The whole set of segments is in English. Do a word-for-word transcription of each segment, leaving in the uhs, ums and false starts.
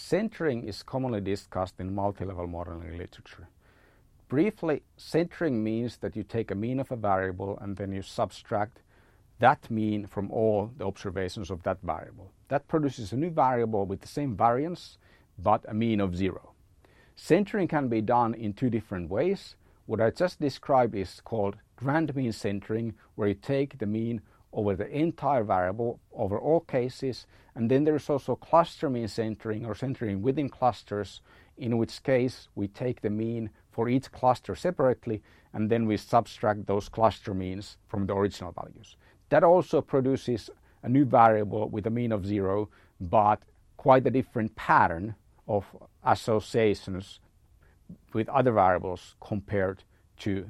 centering is commonly discussed in multi-level modeling literature. Briefly, centering means that you take a mean of a variable and then you subtract that mean from all the observations of that variable. That produces a new variable with the same variance, but a mean of zero. Centering can be done in two different ways. What I just described is called grand mean centering, where you take the mean over the entire variable over all cases, and then there's also cluster mean centering or centering within clusters, in which case we take the mean for each cluster separately and then we subtract those cluster means from the original values. That also produces a new variable with a mean of zero, but quite a different pattern of associations with other variables compared to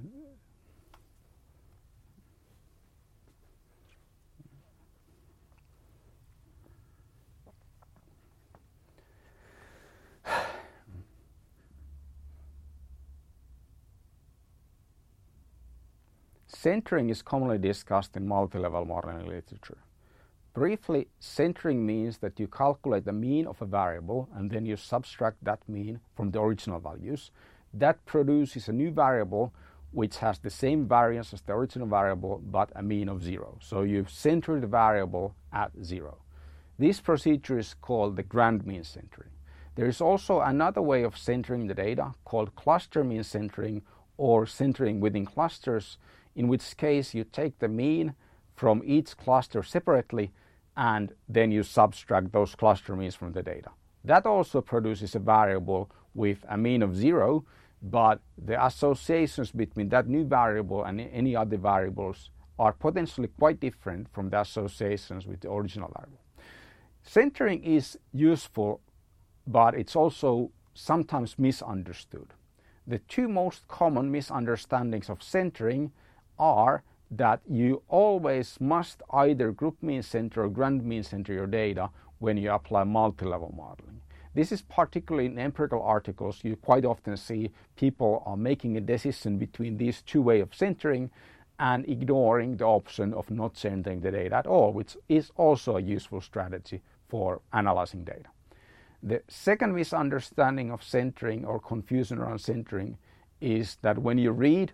Centering is commonly discussed in multi-level modeling literature. Briefly, centering means that you calculate the mean of a variable and then you subtract that mean from the original values. That produces a new variable which has the same variance as the original variable but a mean of zero. So you've centered the variable at zero. This procedure is called the grand mean centering. There is also another way of centering the data called cluster mean centering or centering within clusters, in which case you take the mean from each cluster separately and then you subtract those cluster means from the data. That also produces a variable with a mean of zero, but the associations between that new variable and any other variables are potentially quite different from the associations with the original variable. Centering is useful, but it's also sometimes misunderstood. The two most common misunderstandings of centering are that you always must either group mean center or grand mean center your data when you apply multi-level modeling. This is particularly in empirical articles. You quite often see people are making a decision between these two ways of centering and ignoring the option of not centering the data at all, which is also a useful strategy for analyzing data. The second misunderstanding of centering or confusion around centering is that when you read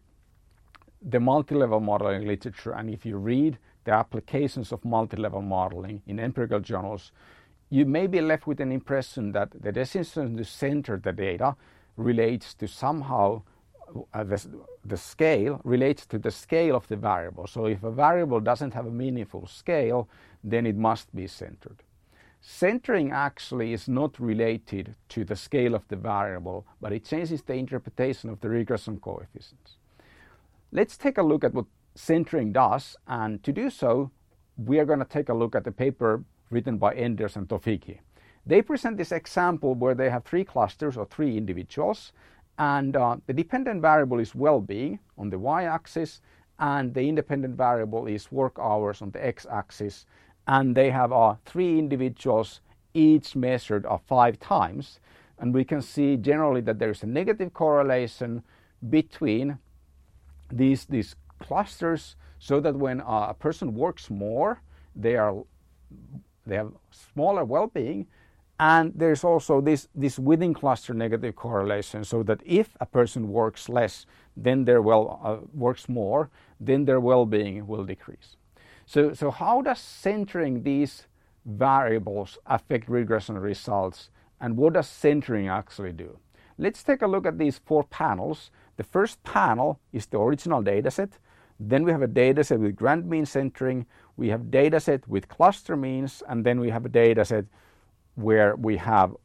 the multi-level modeling literature and if you read the applications of multi-level modeling in empirical journals, you may be left with an impression that the decision to center the data relates to somehow uh, the, the scale, relates to the scale of the variable. So if a variable doesn't have a meaningful scale, then it must be centered. Centering actually is not related to the scale of the variable, but it changes the interpretation of the regression coefficients. Let's take a look at what centering does, and to do so, we are going to take a look at the paper written by Enders and Tofighi. They present this example where they have three clusters or three individuals, and uh, the dependent variable is well-being on the y-axis, and the independent variable is work hours on the x-axis, and they have uh, three individuals, each measured uh, five times, and we can see generally that there is a negative correlation between these these clusters, so that when uh, a person works more, they are they have smaller well-being, and there's also this this within cluster negative correlation, so that if a person works less, then their well uh, works more, then their well-being will decrease. So so how does centering these variables affect regression results, and what does centering actually do? Let's take a look at these four panels. The first panel is the original dataset. Then we have a dataset with grand mean centering. We have dataset with cluster means, and then we have a dataset where we have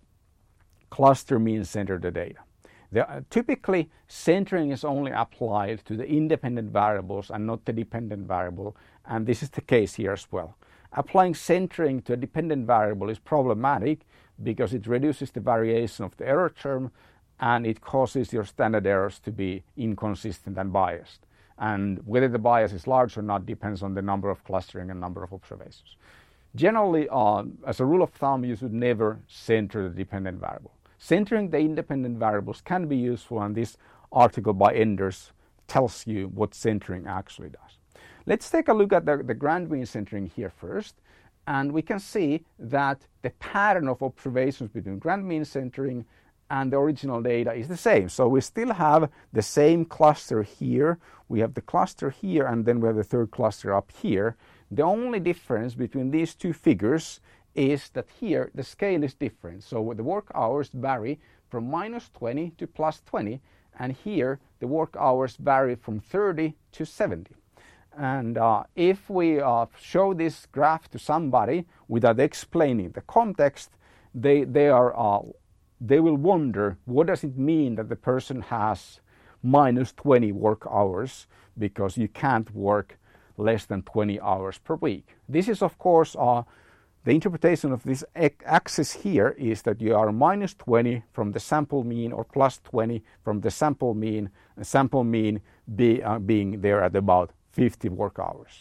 cluster mean centered the data. The, uh, typically, centering is only applied to the independent variables and not the dependent variable, and this is the case here as well. Applying centering to a dependent variable is problematic because it reduces the variation of the error term, and it causes your standard errors to be inconsistent and biased. And whether the bias is large or not depends on the number of clustering and number of observations. Generally, uh, as a rule of thumb, you should never center the dependent variable. Centering the independent variables can be useful, and this article by Enders tells you what centering actually does. Let's take a look at the, the grand mean centering here first. And we can see that the pattern of observations between grand mean centering and the original data is the same. So we still have the same cluster here. We have the cluster here, and then we have the third cluster up here. The only difference between these two figures is that here the scale is different. So the work hours vary from minus twenty to plus twenty, and here the work hours vary from thirty to seventy. And uh, if we uh, show this graph to somebody without explaining the context, they, they, are, uh, they will wonder, what does it mean that the person has minus twenty work hours, because you can't work less than twenty hours per week. This is, of course, uh, the interpretation of this axis here is that you are minus twenty from the sample mean or plus twenty from the sample mean, and sample mean be, uh, being there at about fifty work hours.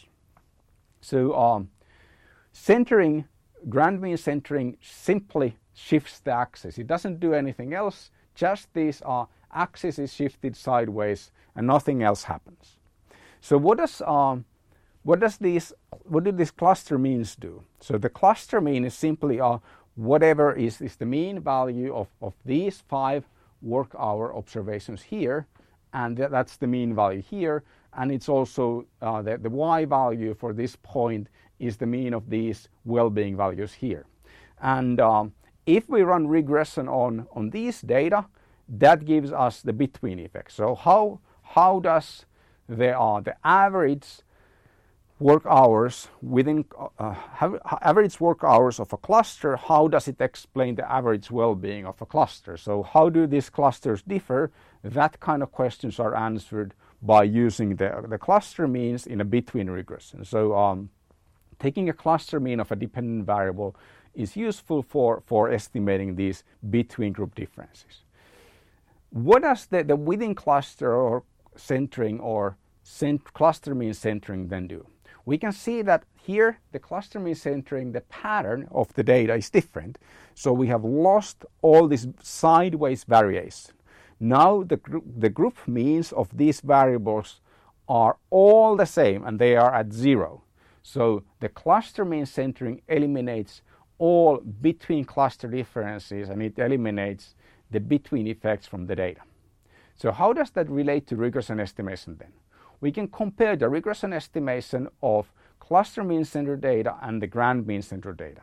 So um, centering, grand mean centering simply shifts the axis. It doesn't do anything else, just this uh, axis is shifted sideways and nothing else happens. So what does, um, what does these, what do these cluster means do? So the cluster mean is simply uh, whatever is, is the mean value of, of these five work hour observations here, and th that's the mean value here. And it's also uh, the, the y value for this point is the mean of these well-being values here. And um, if we run regression on, on these data, that gives us the between effect. So how, how does the, uh, the average work hours within uh, average work hours of a cluster, how does it explain the average well-being of a cluster? So how do these clusters differ? That kind of questions are answered by using the, the cluster means in a between regression. So um, taking a cluster mean of a dependent variable is useful for, for estimating these between group differences. What does the, the within cluster or centering or cent cluster mean centering then do? We can see that here the cluster mean centering, the pattern of the data is different. So we have lost all this sideways variation. Now the, gr the group means of these variables are all the same and they are at zero. So the cluster mean centering eliminates all between cluster differences and it eliminates the between effects from the data. So how does that relate to regression estimation then? We can compare the regression estimation of cluster mean centered data and the grand mean centered data.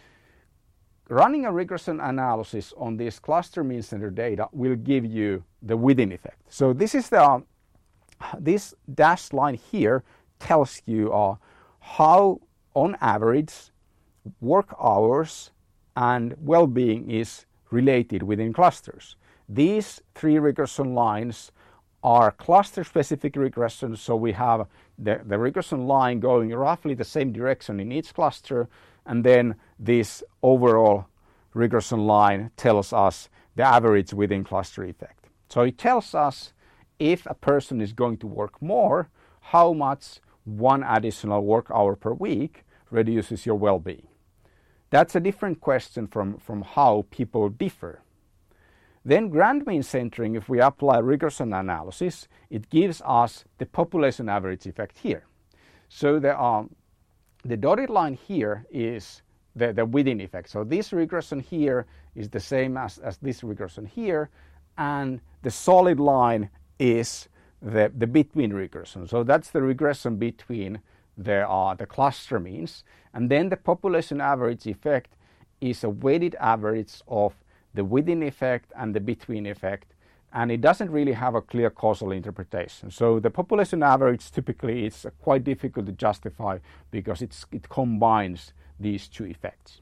Running a regression analysis on this cluster mean centered data will give you the within effect. So this is the um, this dashed line here tells you uh, how on average work hours and well-being is related within clusters. These three regression lines are cluster specific regressions, so we have the, the regression line going roughly the same direction in each cluster, and then this overall regression line tells us the average within cluster effect. So it tells us if a person is going to work more, how much one additional work hour per week reduces your well-being. That's a different question from, from how people differ. Then grand mean centering, if we apply regression analysis, it gives us the population average effect here. So the, um, the dotted line here is the, the within effect. So this regression here is the same as, as this regression here, and the solid line is the, the between regression. So that's the regression between the, uh, the cluster means. And then the population average effect is a weighted average of the within effect and the between effect, and it doesn't really have a clear causal interpretation. So the population average typically is quite difficult to justify because it's, it combines these two effects.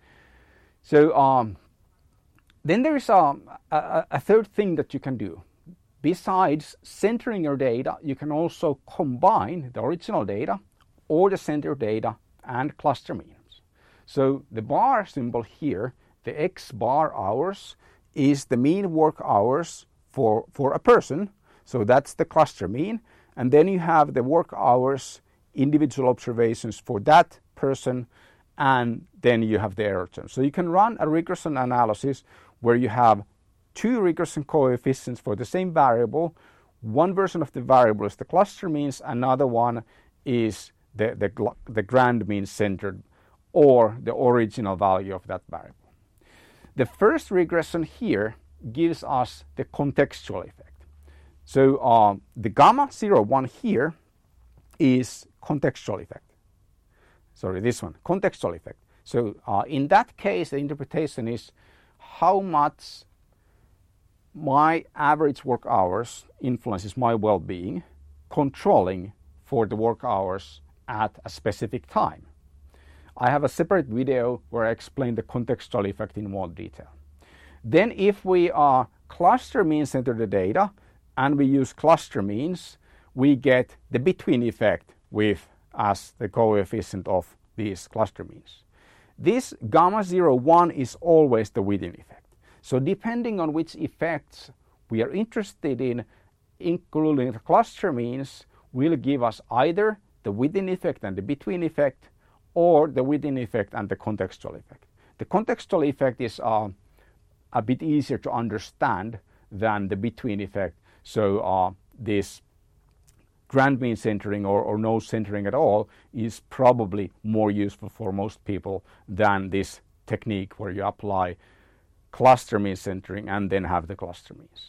So um, then there is a, a, a third thing that you can do. Besides centering your data, you can also combine the original data or the center data and cluster means. So the bar symbol here, the X bar hours, is the mean work hours for, for a person. So that's the cluster mean. And then you have the work hours, individual observations for that person, and then you have the error term. So you can run a regression analysis where you have two regression coefficients for the same variable. One version of the variable is the cluster means, another one is the, the, the grand mean centered or the original value of that variable. The first regression here gives us the contextual effect. So uh, the gamma zero one here is contextual effect. Sorry, this one, contextual effect. So uh, in that case, the interpretation is how much my average work hours influences my well-being, controlling for the work hours at a specific time. I have a separate video where I explain the contextual effect in more detail. Then if we uh, cluster mean center the data and we use cluster means, we get the between effect with as the coefficient of these cluster means. This gamma zero one is always the within effect. So depending on which effects we are interested in, including the cluster means will give us either the within effect and the between effect, or the within effect and the contextual effect. The contextual effect is uh, a bit easier to understand than the between effect. So uh, this grand mean centering or, or no centering at all is probably more useful for most people than this technique where you apply cluster mean centering and then have the cluster means.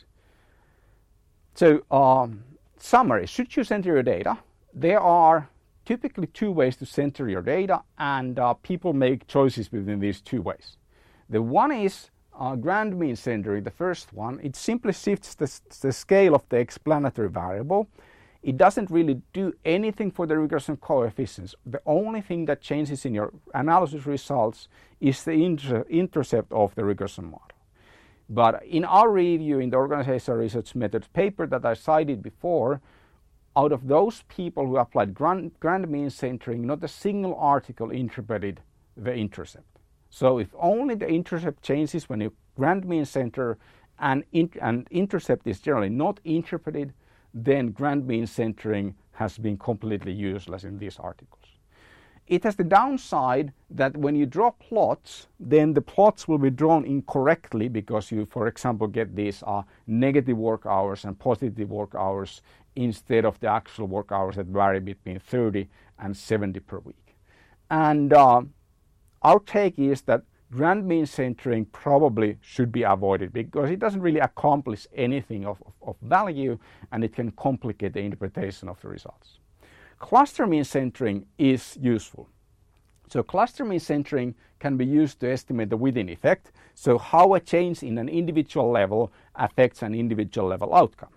So um, summary, should you center your data? There are typically two ways to center your data, and uh, people make choices between these two ways. The one is uh, grand mean centering, the first one. It simply shifts the, the scale of the explanatory variable. It doesn't really do anything for the regression coefficients. The only thing that changes in your analysis results is the inter intercept of the regression model. But in our review in the organizational research methods paper that I cited before, out of those people who applied grand, grand mean centering, not a single article interpreted the intercept. So if only the intercept changes when you grand mean center and, in, and intercept is generally not interpreted, then grand mean centering has been completely useless in these articles. It has the downside that when you draw plots, then the plots will be drawn incorrectly because you, for example, get these uh, negative work hours and positive work hours instead of the actual work hours that vary between thirty and seventy per week. And uh, our take is that grand mean centering probably should be avoided because it doesn't really accomplish anything of, of, of value, and it can complicate the interpretation of the results. Cluster mean centering is useful. So cluster mean centering can be used to estimate the within effect, so how a change in an individual level affects an individual level outcome.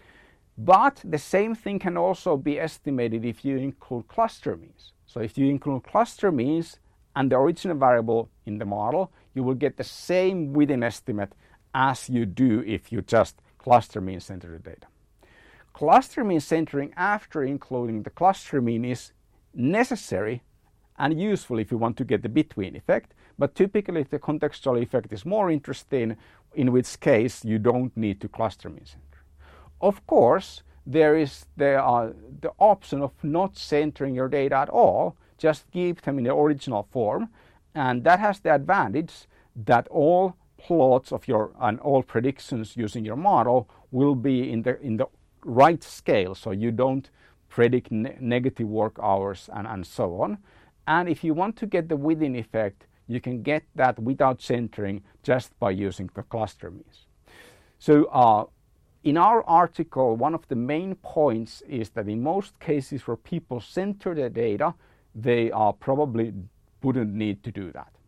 But the same thing can also be estimated if you include cluster means. So if you include cluster means and the original variable in the model, you will get the same within estimate as you do if you just cluster mean center the data. Cluster mean centering after including the cluster mean is necessary and useful if you want to get the between effect, but typically the contextual effect is more interesting, in which case you don't need to cluster mean center. Of course, there is the, uh, the option of not centering your data at all, just keep them in the original form, and that has the advantage that all plots of your and all predictions using your model will be in the in the right scale, so you don't predict ne negative work hours and, and so on. And if you want to get the within effect, you can get that without centering just by using the cluster means. So uh, in our article, one of the main points is that in most cases where people center their data, they uh, probably wouldn't need to do that.